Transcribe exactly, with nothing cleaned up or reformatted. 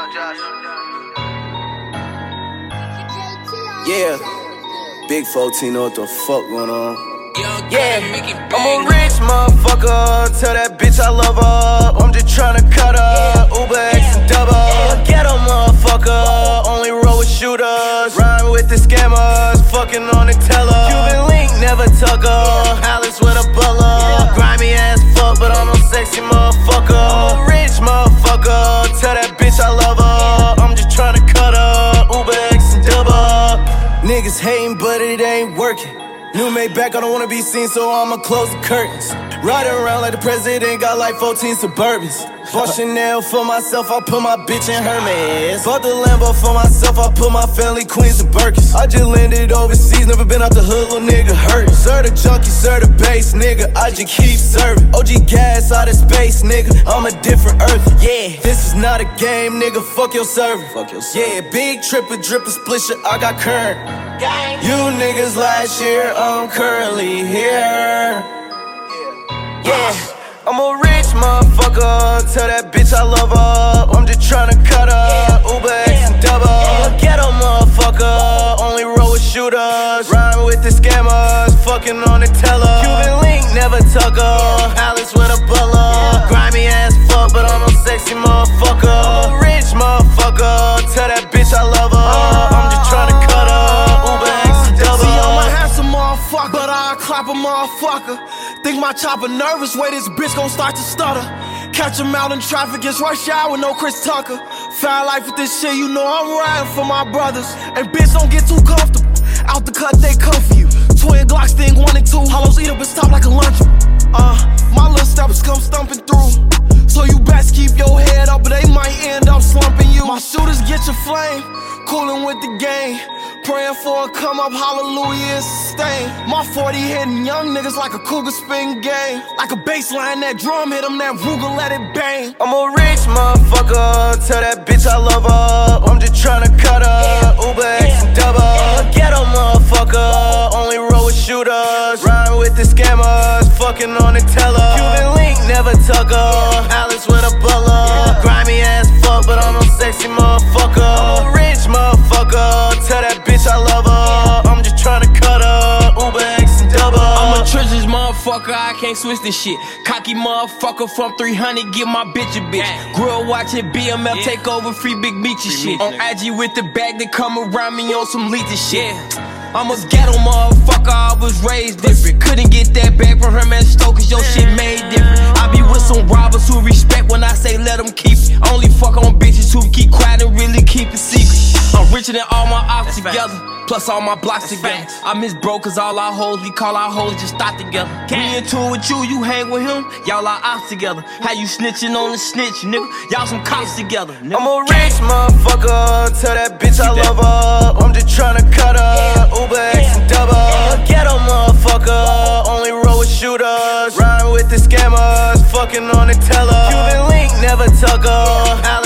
Yeah, Big fourteen, know what the fuck going on. Yeah, I'm a rich motherfucker. Tell that bitch I love her. I'm just tryna cut her. Uber X and double. Ghetto motherfucker. Only roll with shooters. Rhyme with the scammers. Fucking on the teller. Cuban link, never tuck her. Alice with a butler. Grimy ass fuck, but I'm no sexy motherfucker. I'm a rich motherfucker. Tell that bitch I love her. I'm just tryna cut her. Uber X and double. Niggas hating, but it ain't working. New made back, I don't wanna be seen, so I'ma close the curtains. Riding around like the president, got like fourteen Suburbans. Bought Chanel for myself, I put my bitch in Hermes. Bought the Lambo for myself, I put my family Queens and Birkins. I just landed overseas, never been out the hood, little nigga hurt. Sir the junkie, sir the bass, nigga, I just keep serving. O G gas out of space, nigga, I'm a different earth. Yeah, this is not a game, nigga, fuck your server. Fuck your server. Yeah, big tripper, dripper, split shit, I got current. You niggas last year, I'm currently here. Yeah, I'm a rich motherfucker. Tell that bitch I love her. I'm just tryna cut her. Uber X and double. Ghetto motherfucker. Only roll with shooters. Rhyme with the scammers. Fucking on the teller. Cuban link, never tuck her. Alice with a butler. Grimy ass fuck, but I'm no sexy motherfucker. I'm a rich motherfucker. Tell that bitch I love her. I'm just tryna cut her. Uber X and double. See, I'm a handsome motherfucker, but I clap a motherfucker. Think my chopper nervous, way this bitch gon' start to stutter. Catch him out in traffic, it's rush hour with no Chris Tucker. Foul life with this shit, you know I'm riding for my brothers. And bitch, don't get too comfortable. Out the cut, they come for you. Twin Glocks, thing one and two. Hollows eat up and stop like a luncheon. Uh, my little steppers come stumping through. So you best keep your head up, but they might end up slumping you. My shooters get your flame, coolin' with the game. Praying for a come up, hallelujah, it's sustained. My forty hitting young niggas like a cougar spin game. Like a baseline, that drum hit them, that Ruger let it bang. I'm a rich motherfucker, tell that bitch I love her. I'm just tryna cut her, Uber X and double. Ghetto motherfucker, only roll with shooters. Rhyme with the scammers, fucking on the teller. Cuban link, never tuck her. Alice with a butler. Grimy ass fuck, but I'm no sexy motherfucker. I'm a rich motherfucker, tell that bitch I love her. I'm just tryna cut her. Uber X and double. I'm a treasures motherfucker, I can't switch this shit. Cocky motherfucker from three hundred, give my bitch a bitch. Grill watching B M F yeah. Take over, free big meaty shit. On I G with the bag, they come around me on some lethal shit. I'm a ghetto motherfucker, I was raised different. Couldn't get that bag from her man Stoke, cause your shit made different. I be with some robbers who respect when I say let them keep it. Only fuck on bitches who keep quiet and really keep it secret. I'm richer than all my ops together, plus all my blocks That's together. facts. I miss bro, cause all our hoes, we call our hoes just stop together. Me in tune with you, you hang with him, y'all are ops together. How you snitching on the snitch, nigga? Y'all some cops together, nigga. I'm a rich motherfucker, tell that bitch I love her. I'm just tryna cut her, Uber X and double. Ghetto motherfucker, only roll with shooters. Rhyme with the scammers, fucking on the teller. Cuban link, never tuck her.